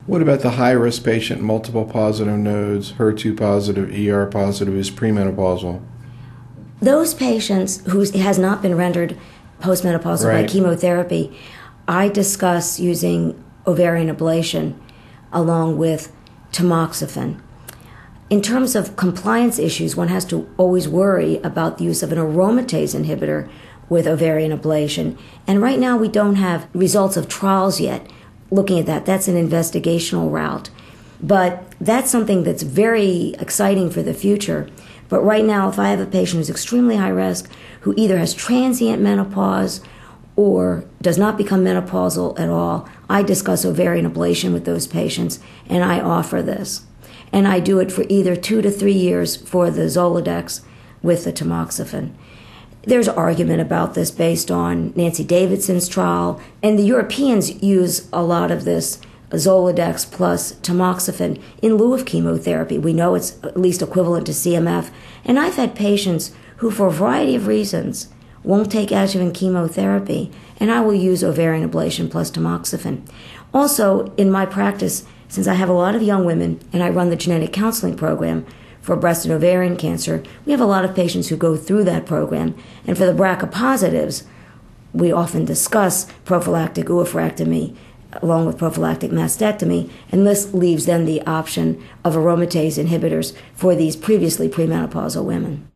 What about the high-risk patient, multiple positive nodes, HER2 positive, ER positive, is premenopausal? Those patients who has not been rendered postmenopausal by chemotherapy, I discuss using ovarian ablation along with tamoxifen. In terms of compliance issues, one has to always worry about the use of an aromatase inhibitor with ovarian ablation. And right now we don't have results of trials yet looking at that. That's an investigational route. But that's something that's very exciting for the future. But right now, if I have a patient who's extremely high risk, who either has transient menopause or does not become menopausal at all, I discuss ovarian ablation with those patients, and I offer this. And I do it for either 2 to 3 years for the Zoladex with the tamoxifen. There's argument about this based on Nancy Davidson's trial, and the Europeans use a lot of this Zoladex plus tamoxifen in lieu of chemotherapy. We know it's at least equivalent to CMF. And I've had patients who, for a variety of reasons, won't take adjuvant chemotherapy, and I will use ovarian ablation plus tamoxifen. Also, in my practice, since I have a lot of young women and I run the genetic counseling program for breast and ovarian cancer, we have a lot of patients who go through that program. And for the BRCA positives, we often discuss prophylactic oophorectomy along with prophylactic mastectomy, and this leaves then the option of aromatase inhibitors for these previously premenopausal women.